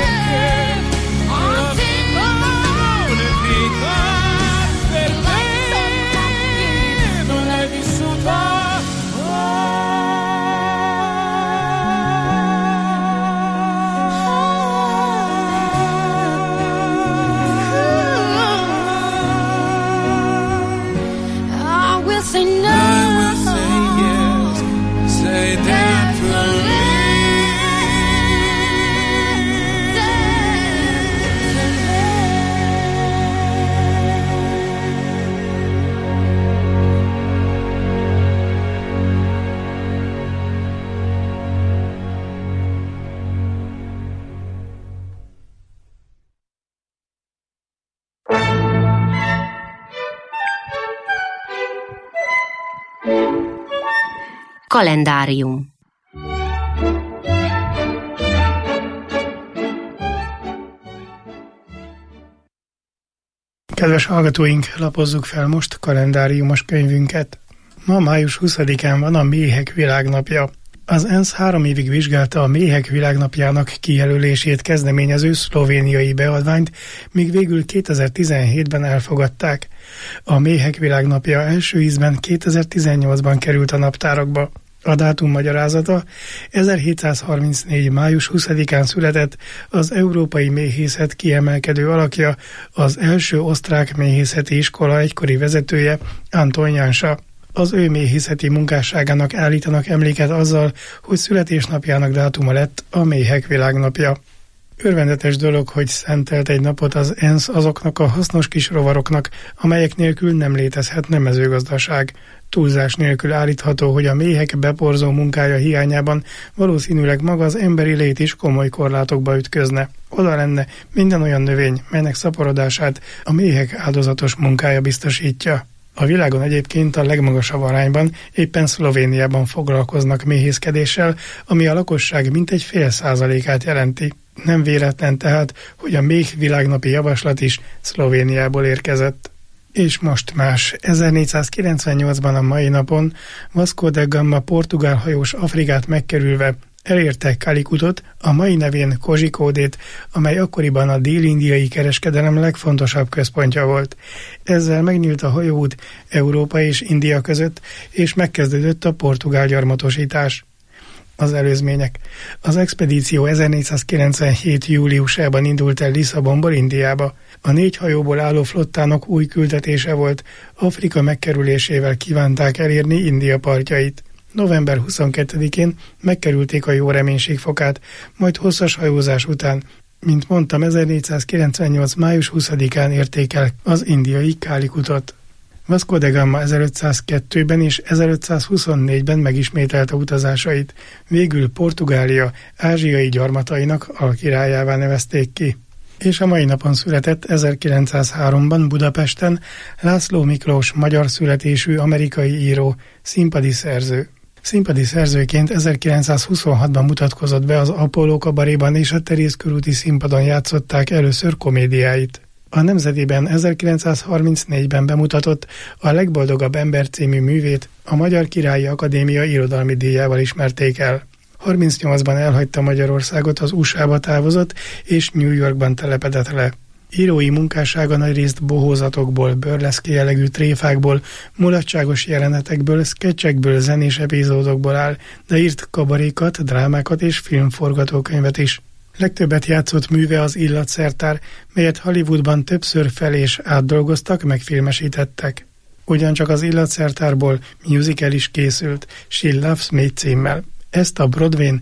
Kalendárium. Kedves hallgatóink, lapozzuk fel most kalendáriumos könyvünket. Ma május 20-án van a Méhek Világnapja. Az ENSZ 3 évig vizsgálta a Méhek Világnapjának kijelölését kezdeményező szlovéniai beadványt, míg végül 2017-ben elfogadták. A Méhek Világnapja első ízben 2018-ban került a naptárakba. A dátum magyarázata: 1734. május 20-án született az európai méhészet kiemelkedő alakja, az első osztrák méhészeti iskola egykori vezetője, Anton Jansa. Az ő méhészeti munkásságának állítanak emléket azzal, hogy születésnapjának dátuma lett a Méhek Világnapja. Örvendetes dolog, hogy szentelt egy napot az ENSZ azoknak a hasznos kis rovaroknak, amelyek nélkül nem létezhetne mezőgazdaság. Túlzás nélkül állítható, hogy a méhek beporzó munkája hiányában valószínűleg maga az emberi lét is komoly korlátokba ütközne. Oda lenne minden olyan növény, melynek szaporodását a méhek áldozatos munkája biztosítja. A világon egyébként a legmagasabb arányban éppen Szlovéniában foglalkoznak méhészkedéssel, ami a lakosság mintegy 0,5%-át jelenti. Nem véletlen tehát, hogy a Méh világnapi javaslat is Szlovéniából érkezett. És most más. 1498-ban a mai napon Vasco da Gama portugál hajós Afrikát megkerülve elérte Calikutot, a mai nevén Kozsikódét, amely akkoriban a dél-indiai kereskedelem legfontosabb központja volt. Ezzel megnyílt a hajóút Európa és India között, és megkezdődött a portugál gyarmatosítás. Az előzmények. Az expedíció 1497. júliusában indult el Lisszabonból Indiába. A 4 hajóból álló flottának új küldetése volt, Afrika megkerülésével kívánták elérni India partjait. November 22-én megkerülték a jó reménység fokát, majd hosszas hajózás után, mint mondtam, 1498. május 20-án érték el az indiai Calikutot. Vasco da Gama 1502-ben és 1524-ben megismételte utazásait, végül Portugália ázsiai gyarmatainak alkirályává nevezték ki. És a mai napon született 1903-ban Budapesten László Miklós magyar születésű amerikai író, színpadi szerző. Színpadi szerzőként 1926-ban mutatkozott be az Apollo kabaréban, és a Teréz körúti színpadon játszották először komédiáit. A Nemzetiben 1934-ben bemutatott A legboldogabb ember című művét, a Magyar Királyi Akadémia irodalmi díjával ismerték el. 38-ban elhagyta Magyarországot, az USA-ba távozott, és New Yorkban telepedett le. Írói munkássága nagyrészt bohózatokból, burleszki jellegű tréfákból, mulatságos jelenetekből, szketchekből, zenés epizódokból áll, de írt kabarékat, drámákat és filmforgatókönyvet is. Legtöbbet játszott műve az Illatszertár, melyet Hollywoodban többször fel és átdolgoztak, megfilmesítettek. Ugyancsak az Illatszertárból musical is készült, She Loves Me címmel. Ezt a Broadwayn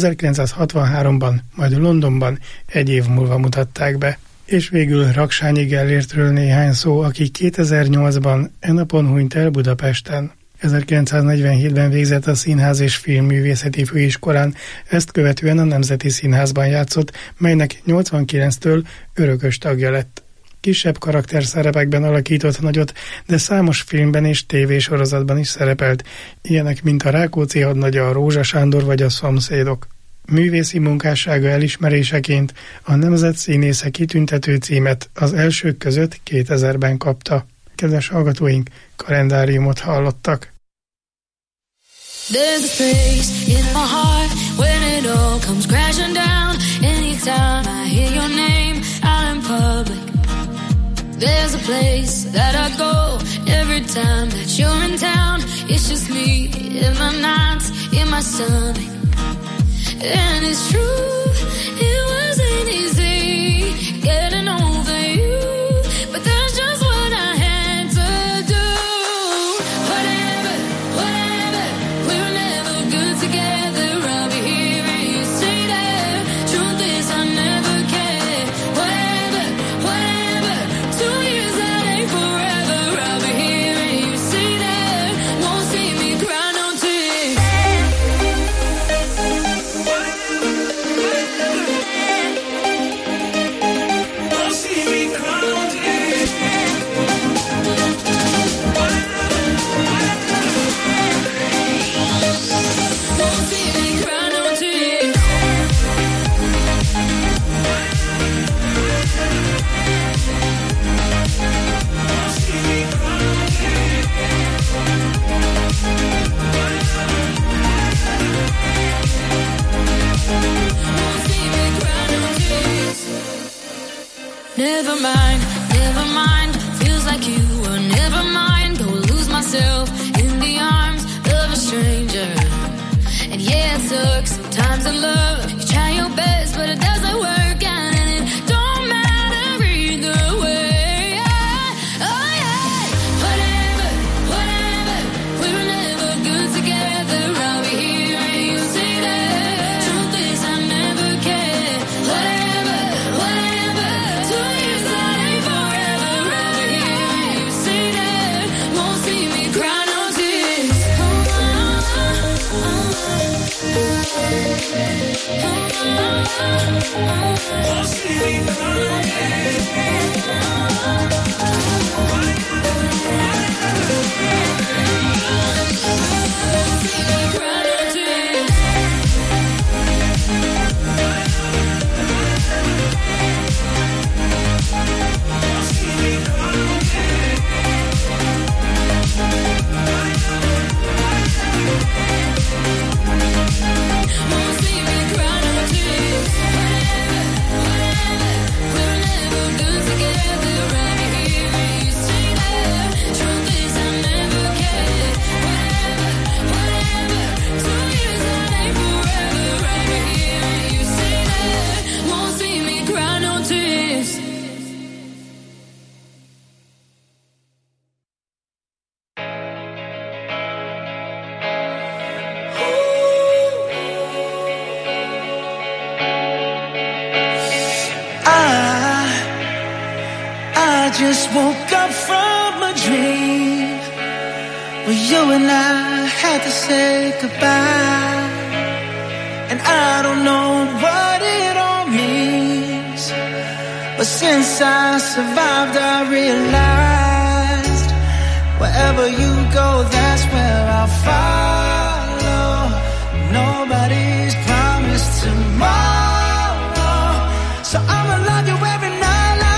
1963-ban, majd Londonban egy év múlva mutatták be. És végül Raksányi Gellértről néhány szó, aki 2008-ban e napon hunyt el Budapesten. 1947-ben végzett a Színház és Filmművészeti Főiskolán, ezt követően a Nemzeti Színházban játszott, melynek 89-től örökös tagja lett. Kisebb karakterszerepekben alakított nagyot, de számos filmben és tévésorozatban is szerepelt, ilyenek mint a Rákóczi hadnagya, a Rózsa Sándor vagy a Szomszédok. Művészi munkássága elismeréseként a Nemzet Színésze kitüntető címet az elsők között 2000-ben kapta. Kedves hallgatóink, kalendáriumot hallottak. There's a place in my heart when it all comes crashing down. Anytime I hear your name out in public. There's a place that I go every time that you're in town. It's just me in my nights, in my stomach. And it's true, it wasn't easy getting over you, but that's just what I had to do. Whatever, we were never good together. I'll be here and you say that. Truth is I never cared. Whatever, 2 years that ain't forever. I'll be here and you say that. Won't see me cry no tears. just woke up from a dream where you and I had to say goodbye. And I don't know what it all means, but since I survived I realized wherever you go, that's where I'll follow. Nobody's promised tomorrow, so I'ma love you every night.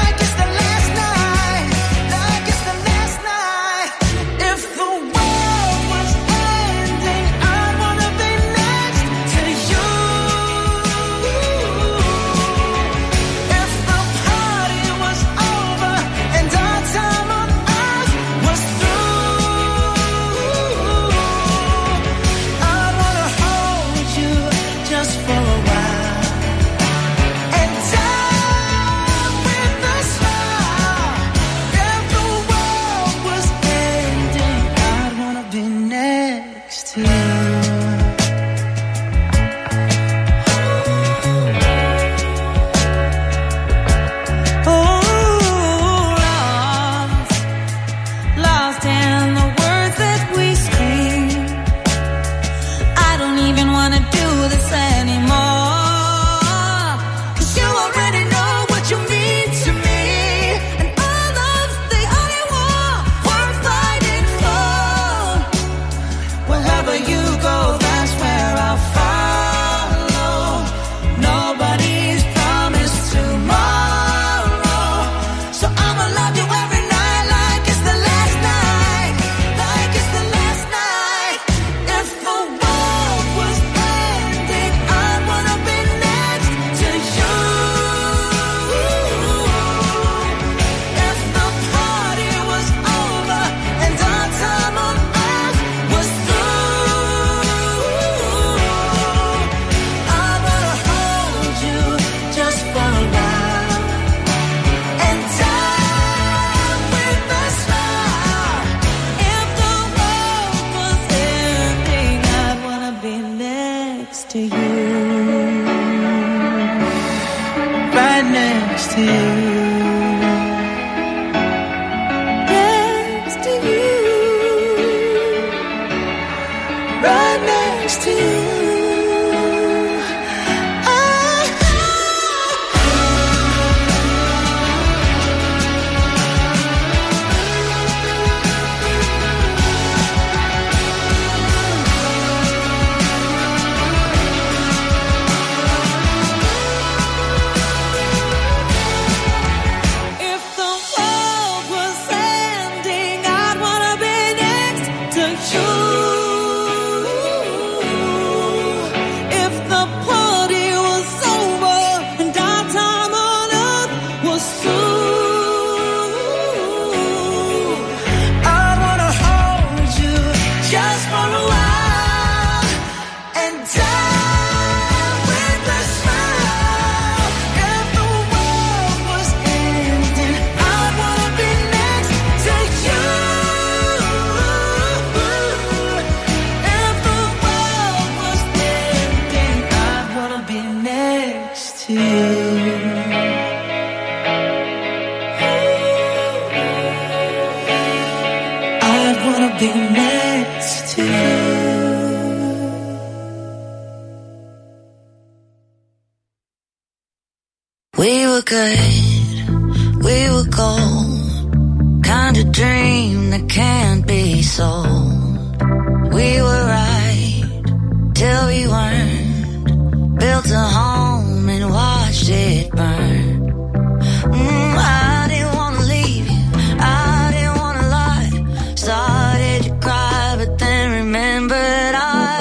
Be next to you. good, we were gold, kind of dream that can't be sold. We were right till we weren't, built a home and watched it burn. I didn't wanna leave you, I didn't wanna lie, started to cry but then remembered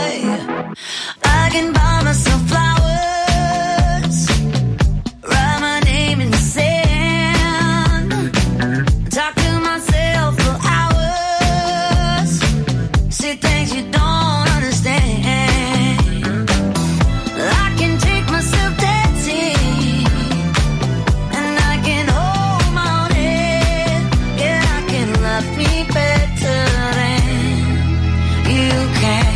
I can buy myself flowers, write my name in the sand, talk to myself for hours, say things you don't understand. I can take myself dancing, and I can hold my own head. Yeah, I can love me better than you can.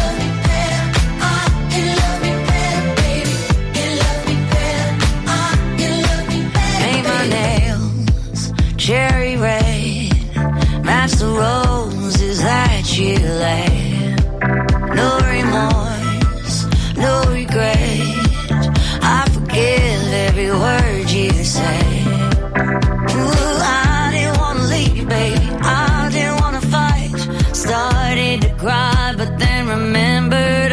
Cherry red, match the roses that you laid. No remorse, no regret, I forgive every word you say. Ooh, I didn't wanna leave you, baby, I didn't wanna fight. Started to cry, but then remembered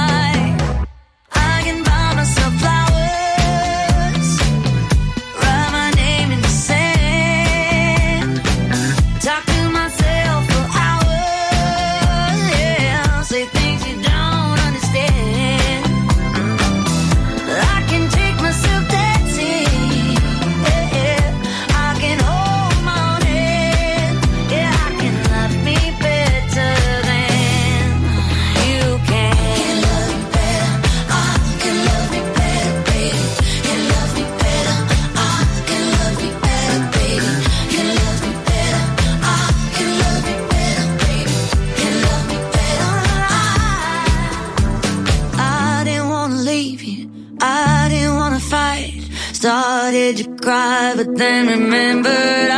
I can buy myself flowers, write my name in the sand, talk to myself for hours, yeah, say things you don't understand. I can take myself dancing, yeah, I can hold my own head, yeah, I can love me better than you can. Can love me better, I can love me better, baby. Can love me better, I can love me better, baby. Can love me better, I can love me better, baby. Can love me better, I didn't wanna leave you, I didn't wanna fight. Started to cry, but then remembered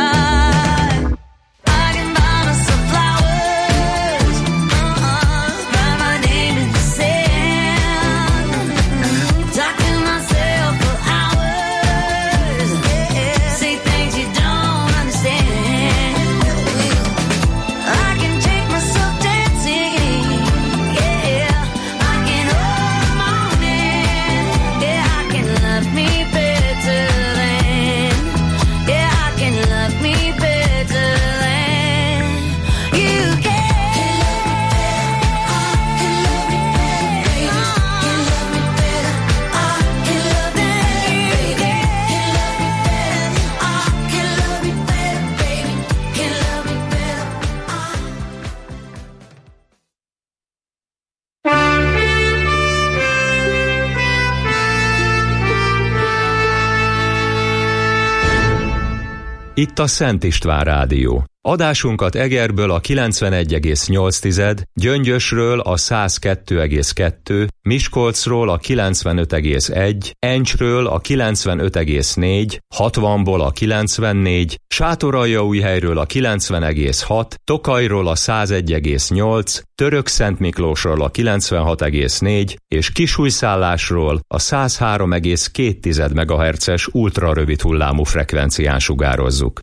I can buy myself flowers, write my name in the sand, talk to myself for hours, yeah, say things you don't understand. I can take myself dancing, yeah, I can hold my own hand, yeah, I can love me better than, yeah, I can love me better than you can. Can love me better, I can love me better, I can love me better, baby. Can love me better, I can love me Itt a Szent István Rádió. Adásunkat Egerből a 91,8, Gyöngyösről a 102,2, Miskolcról a 95,1, Encsről a 95,4, 60-ból a 94, Sátoraljaújhelyről a 90,6, Tokajról a 101,8, Törökszentmiklósról a 96,4 és Kisújszállásról a 103,2 MHz-es ultrarövid hullámú frekvencián sugározzuk.